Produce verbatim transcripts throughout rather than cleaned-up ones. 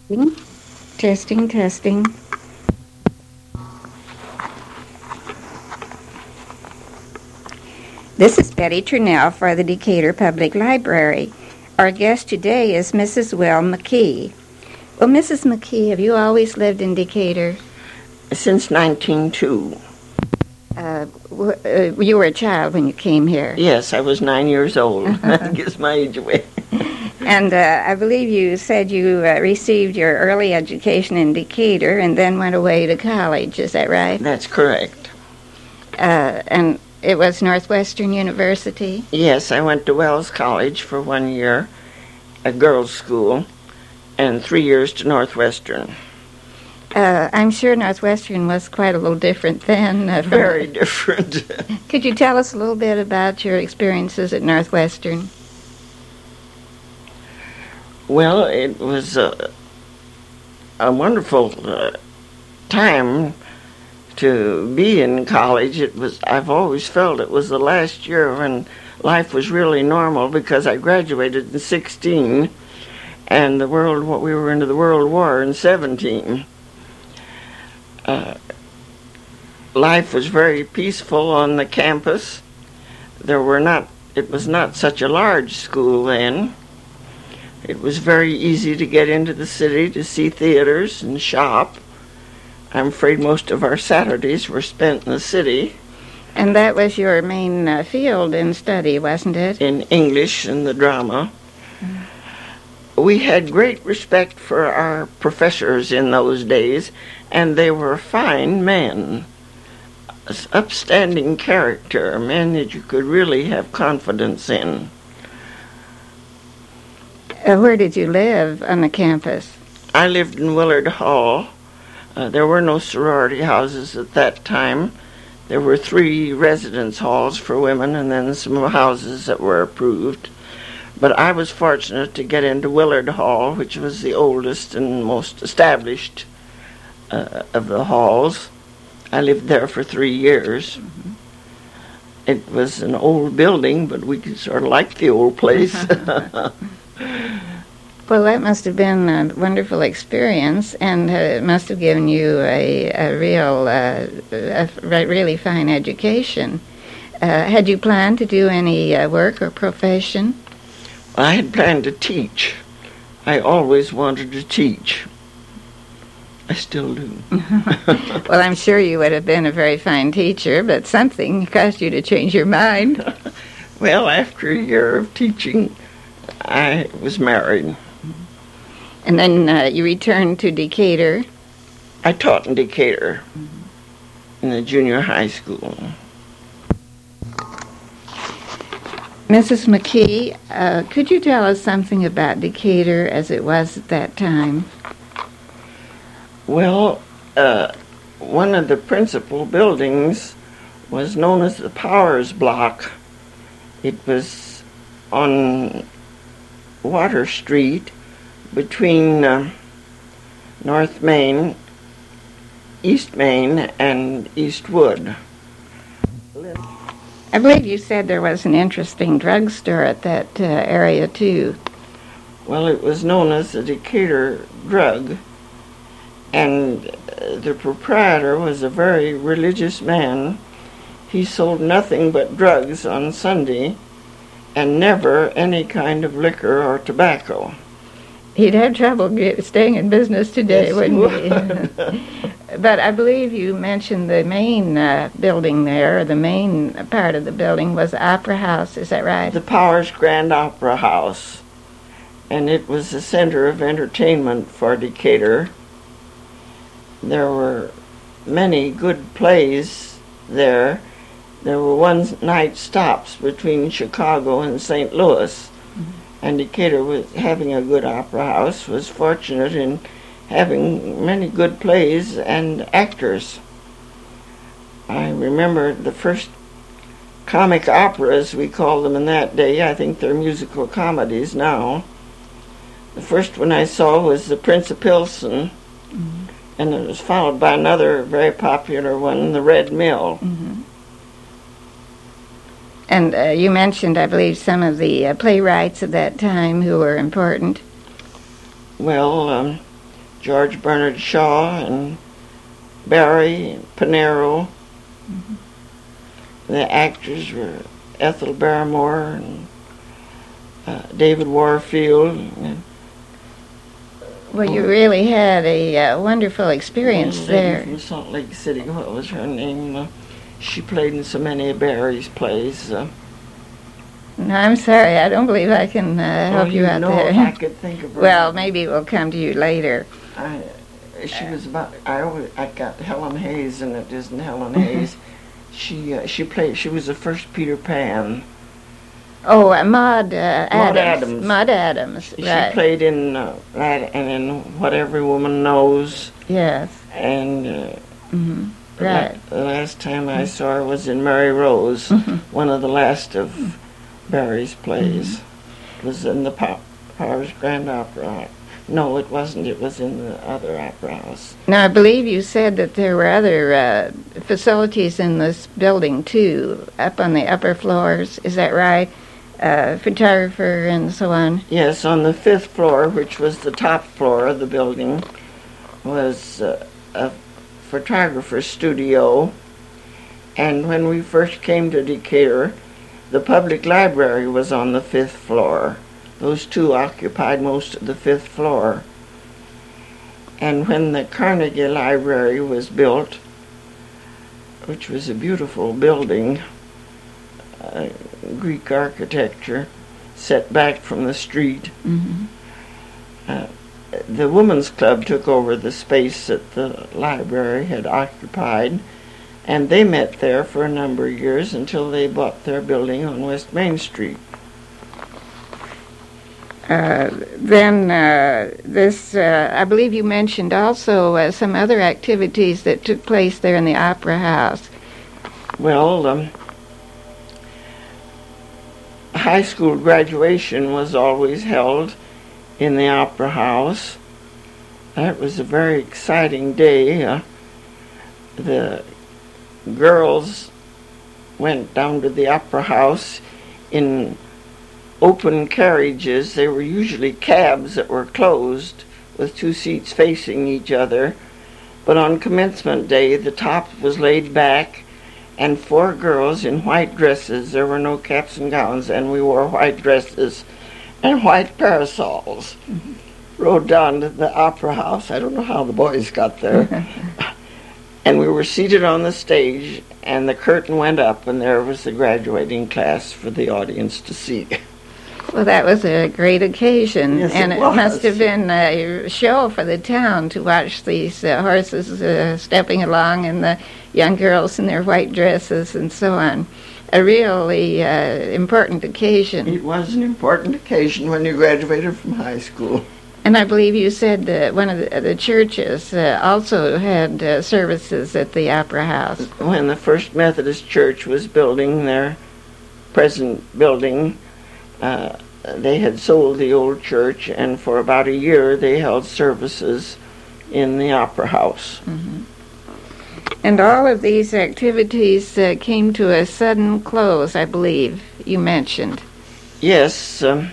Testing, testing, testing. This is Betty Turnell for the Decatur Public Library. Our guest today is Missus Will McKee. Well, Missus McKee, have you always lived in Decatur? Since nineteen oh two. Uh, w- uh, you were a child when you came here. Yes, I was nine years old. That gives my age away. And uh, I believe you said you uh, received your early education in Decatur and then went away to college. Is that right? That's correct. Uh, and it was Northwestern University? Yes, I went to Wells College for one year, a girls' school, and three years to Northwestern. Uh, I'm sure Northwestern was quite a little different then. Uh, from- Very different. Could you tell us a little bit about your experiences at Northwestern? Well, it was a, a wonderful uh, time to be in college. It was. I've always felt it was the last year when life was really normal because I graduated in sixteen, and the world. What we were into the World War in seventeen. Uh, life was very peaceful on the campus. There were not. It was not such a large school then. It was very easy to get into the city to see theaters and shop. I'm afraid most of our Saturdays were spent in the city. And that was your main uh, field in study, wasn't it? In English and the drama. Mm. We had great respect for our professors in those days, and they were fine men, upstanding character, men that you could really have confidence in. Uh, where did you live on the campus? I lived in Willard Hall. Uh, there were no sorority houses at that time. There were three residence halls for women and then some houses that were approved. But I was fortunate to get into Willard Hall, which was the oldest and most established uh, of the halls. I lived there for three years. Mm-hmm. It was an old building, but we sort of liked the old place. Well, that must have been a wonderful experience, and uh, it must have given you a, a real, uh, a really fine education. Uh, had you planned to do any uh, work or profession? I had planned to teach. I always wanted to teach. I still do. Well, I'm sure you would have been a very fine teacher, but something caused you to change your mind. Well, after a year of teaching, I was married. And then uh, you returned to Decatur. I taught in Decatur, mm-hmm. in the junior high school. Missus McKee, uh, could you tell us something about Decatur as it was at that time? Well, uh, one of the principal buildings was known as the Powers Block. It was on Water Street, between uh, North Main, East Main, and Eastwood. I believe you said there was an interesting drugstore at that uh, area, too. Well, it was known as the Decatur Drug, and uh, the proprietor was a very religious man. He sold nothing but drugs on Sunday, and never any kind of liquor or tobacco. He'd have trouble get, staying in business today, yes, wouldn't he? But I believe you mentioned the main uh, building there, the main part of the building was the Opera House, is that right? The Powers Grand Opera House. And it was the center of entertainment for Decatur. There were many good plays there. There were one-night stops between Chicago and Saint Louis. And Decatur, was having a good opera house, was fortunate in having many good plays and actors. I remember the first comic operas, we called them in that day. I think they're musical comedies now. The first one I saw was The Prince of Pilsen, mm-hmm. and it was followed by another very popular one, The Red Mill. Mm-hmm. And uh, you mentioned, I believe, some of the uh, playwrights of that time who were important. Well, um, George Bernard Shaw and Barry and Pinero. Mm-hmm. The actors were Ethel Barrymore and uh, David Warfield. And, well, you really had a uh, wonderful experience lady there. From Salt Lake City, what was her name? Uh, she played in so many of Barry's plays. Uh, no, I'm sorry, I don't believe I can uh, help oh, you, you out know there. If I could think of her. Well, maybe we'll come to you later. I, she was about. I always. I got Helen Hayes, and it isn't Helen Hayes. She uh, she played. She was the first Peter Pan. Oh, uh, Maud, uh, Adams. Maud Adams. Maud Adams. She right. played in uh, that and in What Every Woman Knows. Yes. And uh, mm-hmm. right. La- the last time I saw her was in Mary Rose, mm-hmm. one of the last of Barry's plays. Mm-hmm. It was in the Pow- Powers Grand Opera. No, it wasn't. It was in the other opera house. Now, I believe you said that there were other uh, facilities in this building, too, up on the upper floors. Is that right? Uh, photographer and so on? Yes, on the fifth floor, which was the top floor of the building, was uh, a photographer's studio. And when we first came to Decatur, the public library was on the fifth floor. Those two occupied most of the fifth floor. And when the Carnegie Library was built, which was a beautiful building, uh, Greek architecture, set back from the street, mm-hmm. uh, the Women's Club took over the space that the library had occupied, and they met there for a number of years until they bought their building on West Main Street. Uh, then uh, this, uh, I believe you mentioned also uh, some other activities that took place there in the Opera House. Well, um, high school graduation was always held in the Opera House. That was a very exciting day. Uh, the girls went down to the Opera House in open carriages. They were usually cabs that were closed with two seats facing each other. But on commencement day, the top was laid back, and four girls in white dresses, there were no caps and gowns, and we wore white dresses and white parasols, mm-hmm. rode down to the Opera House. I don't know how the boys got there. And we were seated on the stage, and the curtain went up, and there was the graduating class for the audience to see. Well, that was a great occasion, yes, and it, it was. must have been a show for the town to watch these uh, horses uh, stepping along and the young girls in their white dresses and so on. A really uh, important occasion. It was an important occasion when you graduated from high school. And I believe you said that one of the, the churches uh, also had uh, services at the Opera House. When the First Methodist Church was building their present building, uh, they had sold the old church, and for about a year they held services in the Opera House. Mm-hmm. And all of these activities uh, came to a sudden close, I believe you mentioned. Yes, um,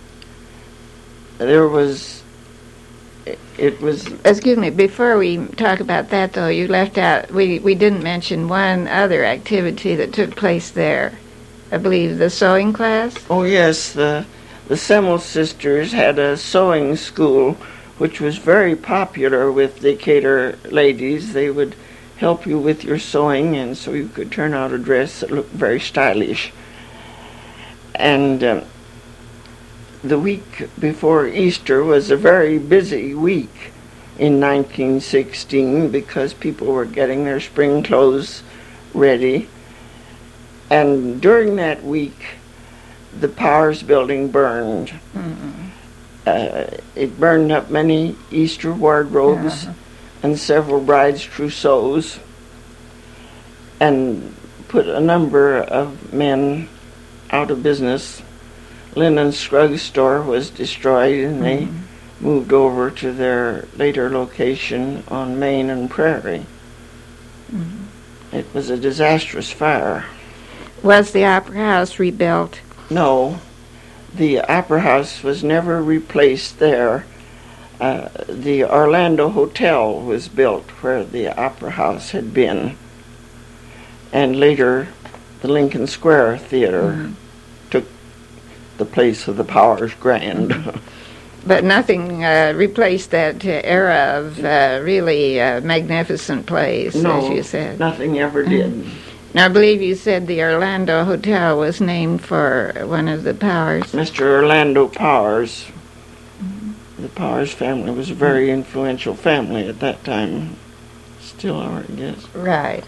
there was, it was... Excuse me, before we talk about that, though, you left out, we, we didn't mention one other activity that took place there. I believe the sewing class? Oh, yes, the, the Semmel sisters had a sewing school, which was very popular with Decatur ladies. They would help you with your sewing, and so you could turn out a dress that looked very stylish. And um, the week before Easter was a very busy week in nineteen sixteen because people were getting their spring clothes ready. And during that week, the Powers building burned. Mm-hmm. Uh, it burned up many Easter wardrobes uh-huh. and several brides' trousseaux, and put a number of men out of business. Linen Scruggs store was destroyed, and they mm-hmm. moved over to their later location on Main and Prairie. Mm-hmm. It was a disastrous fire. Was the Opera House rebuilt? No. The Opera House was never replaced there. uh, the Orlando Hotel was built where the Opera House had been. And later, the Lincoln Square Theater mm-hmm. took the place of the Powers Grand. But nothing uh, replaced that uh, era of uh, really uh, magnificent plays, no, as you said. Nothing ever did. Mm-hmm. Now, I believe you said the Orlando Hotel was named for one of the Powers. Mister Orlando Powers. Mm-hmm. The Powers family was a very mm-hmm. influential family at that time. Still are, I guess. Right.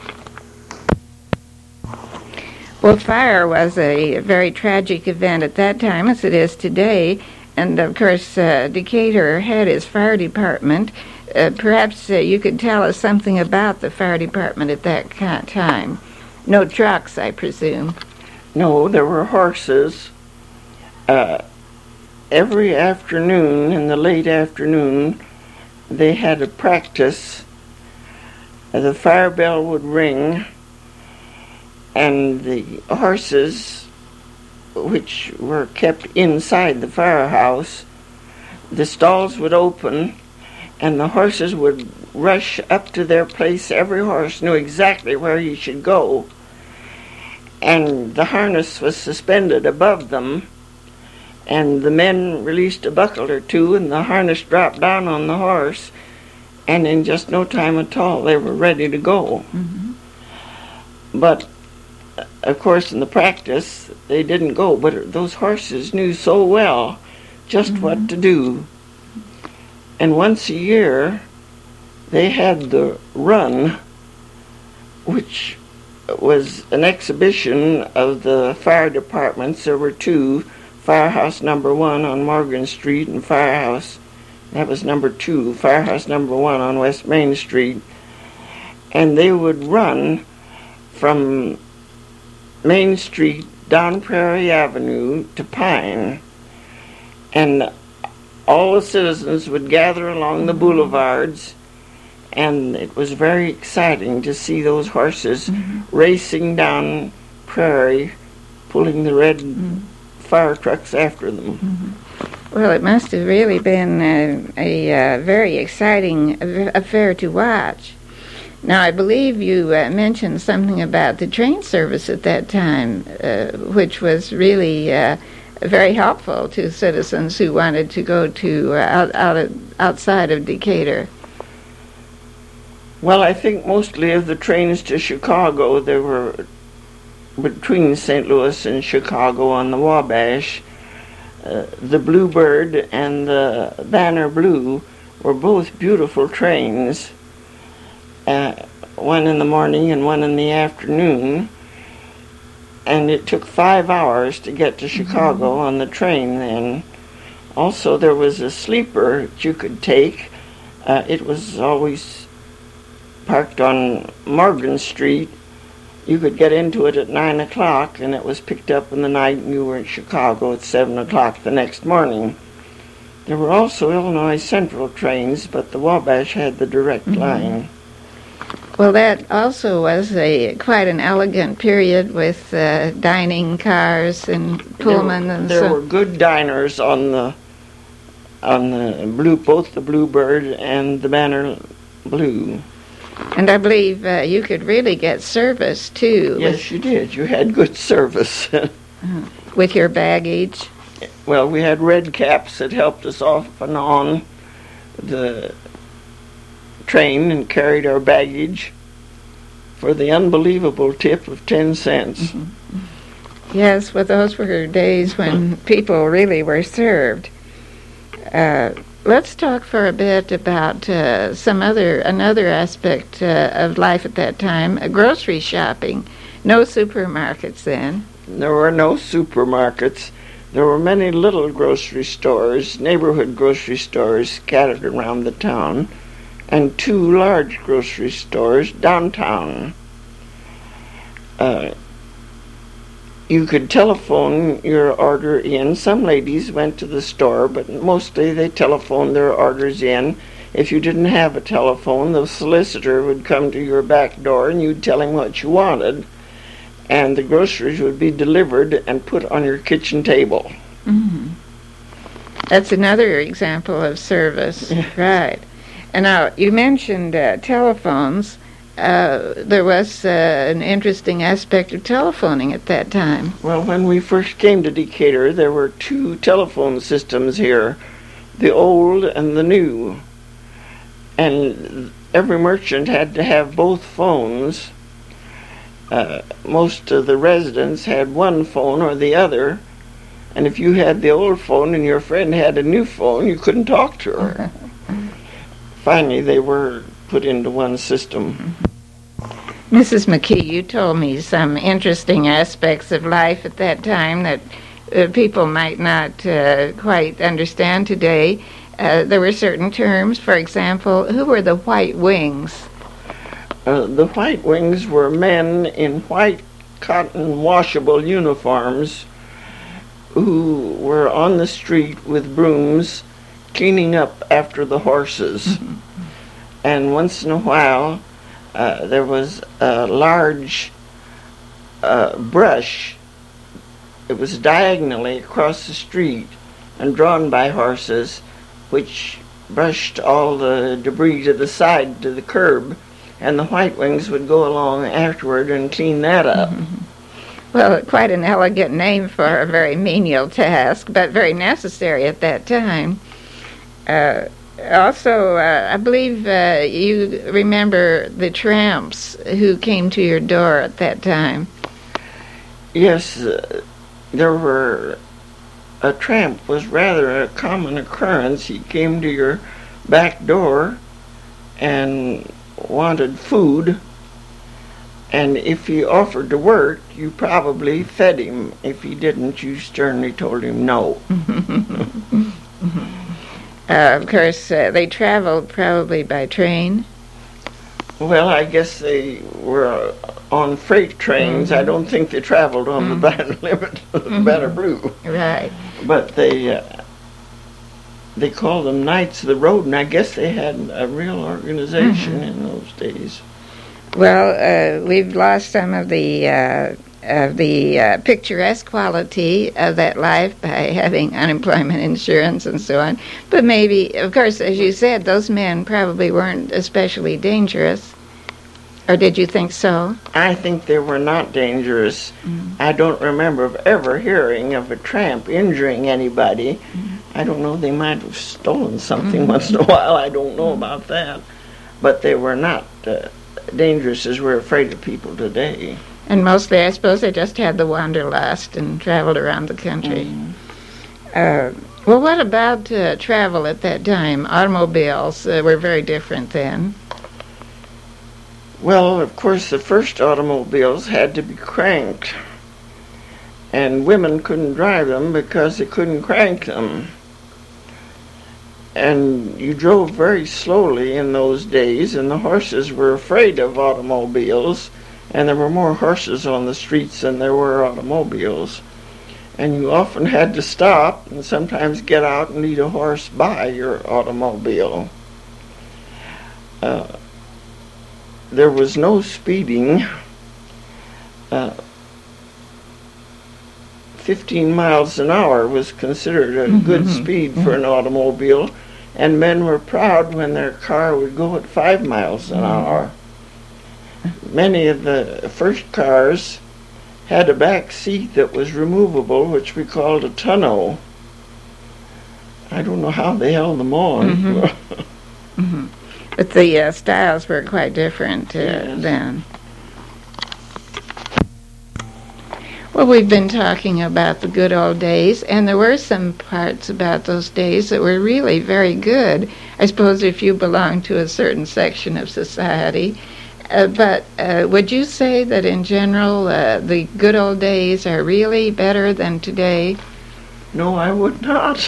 Well, fire was a very tragic event at that time, as it is today. And, of course, uh, Decatur had its fire department. Uh, perhaps uh, you could tell us something about the fire department at that time. No trucks, I presume. No, there were horses. Uh, every afternoon, in the late afternoon, they had a practice. The fire bell would ring, and the horses, which were kept inside the firehouse, the stalls would open, and the horses would rush up to their place. Every horse knew exactly where he should go, and the harness was suspended above them, and the men released a buckle or two, and the harness dropped down on the horse, and in just no time at all they were ready to go. Mm-hmm. But of course, in the practice, they didn't go, but those horses knew so well just mm-hmm. what to do. And once a year, they had the run, which was an exhibition of the fire departments. There were two, Firehouse Number One on Morgan Street and Firehouse, that was number two, Firehouse Number One on West Main Street. And they would run from Main Street down Prairie Avenue to Pine, and all the citizens would gather along the boulevards, and it was very exciting to see those horses mm-hmm. racing down Prairie, pulling the red mm-hmm. fire trucks after them. Mm-hmm. Well, it must have really been a, a, a very exciting affair to watch. Now, I believe you uh, mentioned something about the train service at that time, uh, which was really uh, very helpful to citizens who wanted to go to uh, out, out of, outside of Decatur. Well, I think mostly of the trains to Chicago, they were between Saint Louis and Chicago on the Wabash. Uh, the Bluebird and the Banner Blue were both beautiful trains. Uh, one in the morning and one in the afternoon, and it took five hours to get to Chicago mm-hmm. on the train then. Also, there was a sleeper that you could take. Uh, it was always parked on Morgan Street. You could get into it at nine o'clock, and it was picked up in the night, and you were in Chicago at seven o'clock the next morning. There were also Illinois Central trains, but the Wabash had the direct mm-hmm. line. Well, that also was a quite an elegant period with uh, dining cars and Pullman there, and there so. were good diners on the on the blue, both the Bluebird and the Banner Blue. And I believe uh, you could really get service too. Yes, with, you did. You had good service. uh, with your baggage. Well, we had red caps that helped us off and on the train and carried our baggage for the unbelievable tip of ten cents. Mm-hmm. Yes, well, those were days when people really were served. Uh, let's talk for a bit about uh, some other another aspect uh, of life at that time: uh, grocery shopping. No supermarkets then. There were no supermarkets. There were many little grocery stores, neighborhood grocery stores scattered around the town, and two large grocery stores downtown. Uh, you could telephone your order in. Some ladies went to the store, but mostly they telephoned their orders in. If you didn't have a telephone, the solicitor would come to your back door and you'd tell him what you wanted, and the groceries would be delivered and put on your kitchen table. Mm-hmm. That's another example of service. Yes. Right. And now, you mentioned uh, telephones. Uh, there was uh, an interesting aspect of telephoning at that time. Well, when we first came to Decatur, there were two telephone systems here, the old and the new. And every merchant had to have both phones. Uh, most of the residents had one phone or the other, and if you had the old phone and your friend had a new phone, you couldn't talk to her. Finally, they were put into one system. Missus McKee, you told me some interesting aspects of life at that time that uh, people might not uh, quite understand today. Uh, there were certain terms, for example, who were the White Wings? Uh, the White Wings were men in white cotton washable uniforms who were on the street with brooms cleaning up after the horses. Mm-hmm. And once in a while, uh, there was a large uh, brush. It was diagonally across the street and drawn by horses, which brushed all the debris to the side to the curb, and the White Wings would go along afterward and clean that up. Mm-hmm. Well, quite an elegant name for a very menial task, but very necessary at that time. Uh, also, uh, I believe uh, you remember the tramps who came to your door at that time. Yes, uh, there were... A tramp was rather a common occurrence. He came to your back door and wanted food, and if he offered to work, you probably fed him. If he didn't, you sternly told him no. uh, of course, uh, they traveled probably by train. Well, I guess they were on freight trains. Mm-hmm. I don't think they traveled on mm-hmm. the Banner Limit, the mm-hmm. Banner Blue. Right. But they uh, they called them Knights of the Road, and I guess they had a real organization mm-hmm. in those days. Well, uh, we've lost some of the uh, of the uh, picturesque quality of that life by having unemployment insurance and so on. But maybe, of course, as you said, those men probably weren't especially dangerous. Or did you think so? I think they were not dangerous. Mm-hmm. I don't remember of ever hearing of a tramp injuring anybody. Mm-hmm. I don't know, they might have stolen something mm-hmm. once in a while. I don't know about that. But they were not uh, dangerous as we're afraid of people today. And mostly, I suppose, they just had the wanderlust and traveled around the country. Mm. Uh, well, what about uh, travel at that time? Automobiles uh, were very different then. Well, of course, the first automobiles had to be cranked. And women couldn't drive them because they couldn't crank them. And you drove very slowly in those days, and the horses were afraid of automobiles. And there were more horses on the streets than there were automobiles. And you often had to stop and sometimes get out and lead a horse by your automobile. Uh, there was no speeding. Uh, fifteen miles an hour was considered a mm-hmm. good speed for an automobile, and men were proud when their car would go at five miles an mm-hmm. hour. Many of the first cars had a back seat that was removable, which we called a tonneau. I don't know how they held them on. Mm-hmm. mm-hmm. But the uh, styles were quite different uh, yes. then. Well, we've been talking about the good old days, and there were some parts about those days that were really very good. I suppose if you belong to a certain section of society. Uh, but uh, would you say that in general uh, the good old days are really better than today? No, I would not.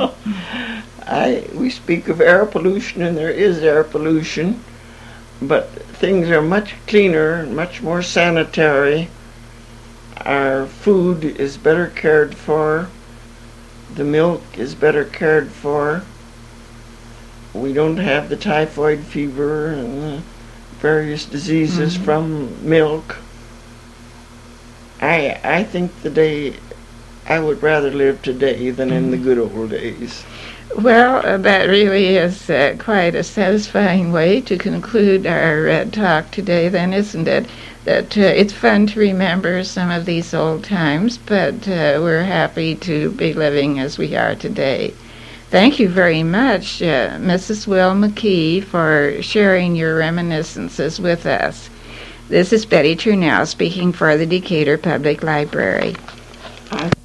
I we speak of air pollution, and there is air pollution, but things are much cleaner and much more sanitary. Our food is better cared for. The milk is better cared for. We don't have the typhoid fever and the various diseases mm-hmm. from milk. I I think the day I would rather live today than in the good old days. Well, uh, that really is uh, quite a satisfying way to conclude our uh, talk today, then, isn't it? That uh, it's fun to remember some of these old times, but uh, we're happy to be living as we are today. Thank you very much, uh, Missus Will McKee, for sharing your reminiscences with us. This is Betty Trunell speaking for the Decatur Public Library. I